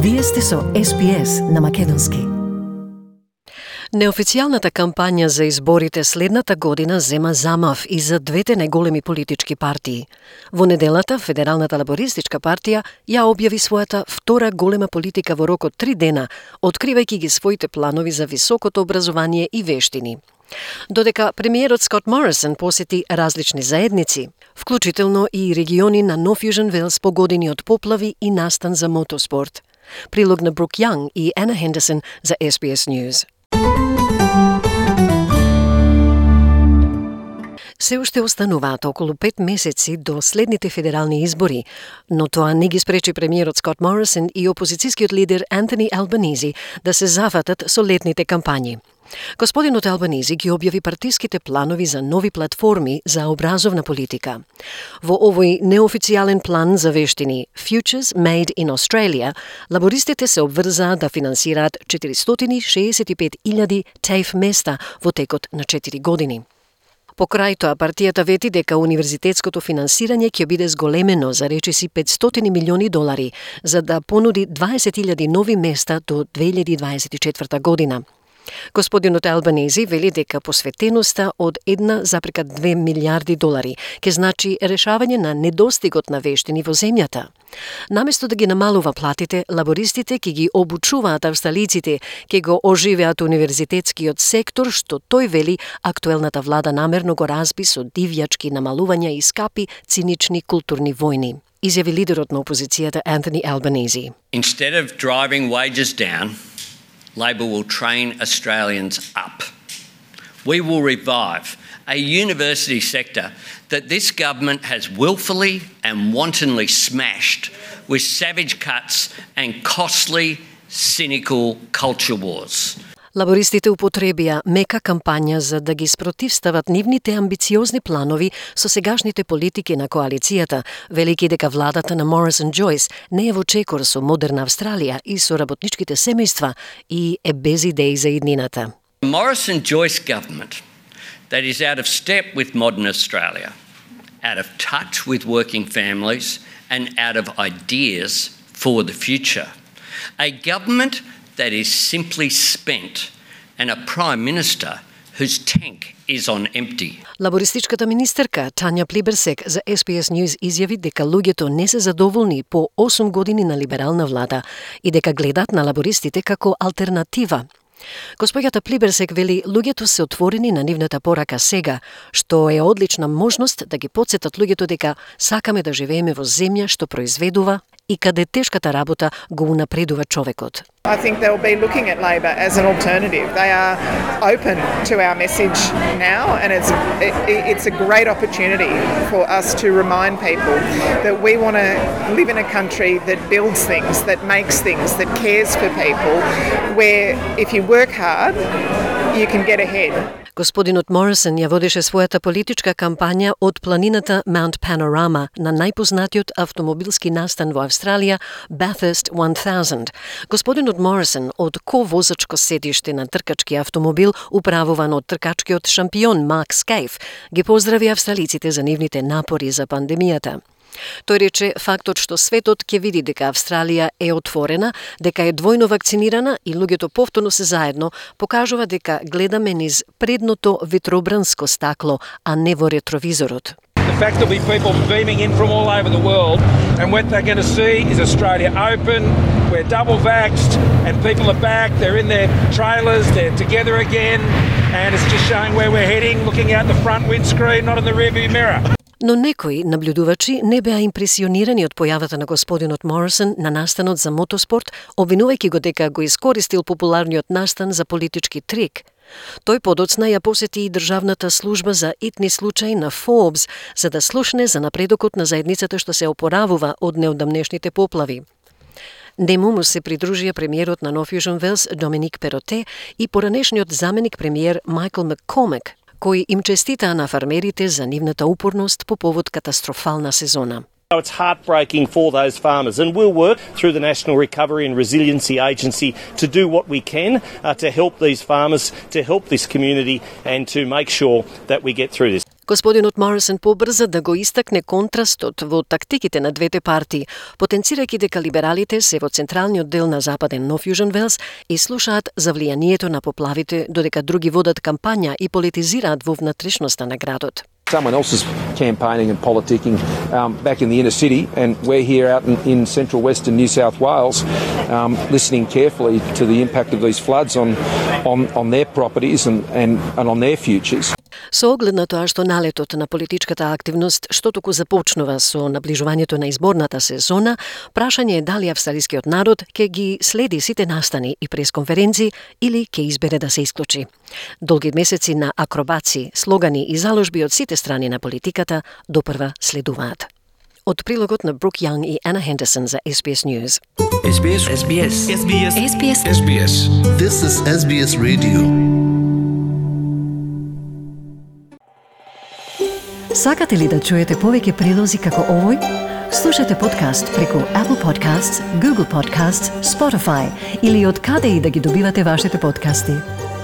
Вие сте со SPS на македонски. Неофицијалната кампања за изборите следната година зема замав и за двете најголеми политички партии. Во неделата, Федералната лабористичка партија ја објави својата втора голема политика во рок од 3 дена, откривајќи ги своите планови за високото образование и вештини. Додека премиерот Скот Морисон посети различни заедници, вклучително и региони на Нов Јужен Велс погодени од поплави и настан за мотоспорт. Прилог на Брук Јанг и Ана Хендерсон за SBS News. Се уште остануваат околу 5 месеци до следните федерални избори, но тоа не ги спречи премиерот Скот Морисон и опозицијскиот лидер Антони Албанизи да се зафатат со летните кампањи. Господинот Албанизи ги објави партиските планови за нови платформи за образовна политика. Во овој неофицијален план за вештини Futures Made in Australia, лабористите се обврзаа да финансираат 465.000 TAFE места во текот на 4 години. Покрај тоа, партијата вети дека универзитетското финансирање ќе биде зголемено за речиси $500 милиони, за да понуди 20.000 нови места до 2024 година. Господинот Албанизи вели дека посветеноста од $1,2 милијарди ќе значи решавање на недостигот на вештини во земјата. Наместо да ги намалува платите, лабористите ќе ги обучуваат австралиците, ќе го оживеат универзитетскиот сектор, што тој вели актуелната влада намерно го разби со дивјачки намалувања и скапи цинични културни војни. Изјави лидерот на опозицијата Антони Албанизи. Instead of driving wages down, Labor will train Australians up. We will revive a university sector that this government has willfully and wantonly smashed with savage cuts and costly, cynical culture wars. Лабористите употребија мека кампања за да ги спротивстават нивните амбициозни планови со сегашните политики на коалицијата, велики дека владата на Морисон Џојс не е во чекор со модерна Австралија и со работничките семејства и е без идеи за иднината. The Morrison Joyce government that is out of step with modern Australia, out of touch with working families and out of ideas for the future. A government that is simply spent and a Prime Minister whose tank is on empty. Лабористичката министерка Тања Плиберсек за SBS News изјави дека луѓето не се задоволни по 8 години на либерална влада и дека гледат на лабористите како алтернатива. Господјата Плиберсек вели луѓето се отворени на нивната порака сега, што е одлична можност да ги потсетат луѓето дека сакаме да живееме во земја што произведува и каде тешката работа го унапредува човекот. I think they'll be looking at Labor as an alternative. They are open to our message now, and it's a great opportunity for us to remind people that we want to live in a country that builds things, that makes things, that cares for people, where if you work hard, you can get ahead. Господинот Морисон ја водеше својата политичка кампања од планината Mount Panorama на најпознатиот автомобилски настан во Австралија, Bathurst 1000. Господинот Морисон од ковозачко седиште на тркачки автомобил, управуван од тркачкиот шампион Марк Скајф, ги поздрави австралиците за нивните напори за пандемијата. Тој рече фактот што светот ќе види дека Австралија е отворена, дека е двојно вакцинирана и луѓето повторно се заедно, покажува дека гледаме низ предното ветробранско стакло, а не во ретровизорот. The fact that we people beaming in from all over the world, and what they're going to see is Australia open, we're double vaxxed, and people are back, they're in their trailers, they're together again, and it's just showing where we're heading, looking out the front windscreen, not in the rearview mirror. Но некои наблюдувачи не беа импресионирани од појавата на господинот Морисон на настанот за мотоспорт, обвинувајќи го дека го искористил популарниот настан за политички трик. Тој подоцна ја посети и Државната служба за итни случаи на Forbes, за да слушне за напредокот на заедницата што се опоравува од неодамнешните поплави. Нему му се придружија премиерот на Нов Јужен Велс Доминик Пероте и поранешниот заменик премиер Майкл Маккормак, кои им честитаа на фармерите за нивната упорност по повод катастрофална сезона. It's heartbreaking for those farmers, and we'll work through the National Recovery and Resiliency Agency to do what we can to help these farmers, to help this community and to make sure that we get through this. Господинот Морисон побрза да го истакне контрастот во тактиките на двете партии, потенцирајќи дека либералите се во централниот дел на западен Нов Јужен Велс и слушаат за влијанието на поплавите, додека други водат кампања и политизираат во внатрешноста на градот. Someone else is campaigning and politicking back in the inner city, and we're here out in central western New South Wales listening carefully to the impact of these floods on their properties and on their futures. Со оглед на тоа што налетот на политичката активност што току започнува со наближувањето на изборната сезона, прашање е дали австралискиот народ ќе ги следи сите настани и пресконференции или ќе избере да се исклучи. Долги месеци на акробаци, слогани и заложби од сите страни на политиката допрва следуваат. Од прилогот на Брук Јанг и Ана Хендерсон за SBS News. SBS. This is SBS Radio. Сакате ли да чуете повеќе прилози како овој? Слушате подкаст преку Apple Podcasts, Google Podcasts, Spotify или од каде и да ги добивате вашите подкасти.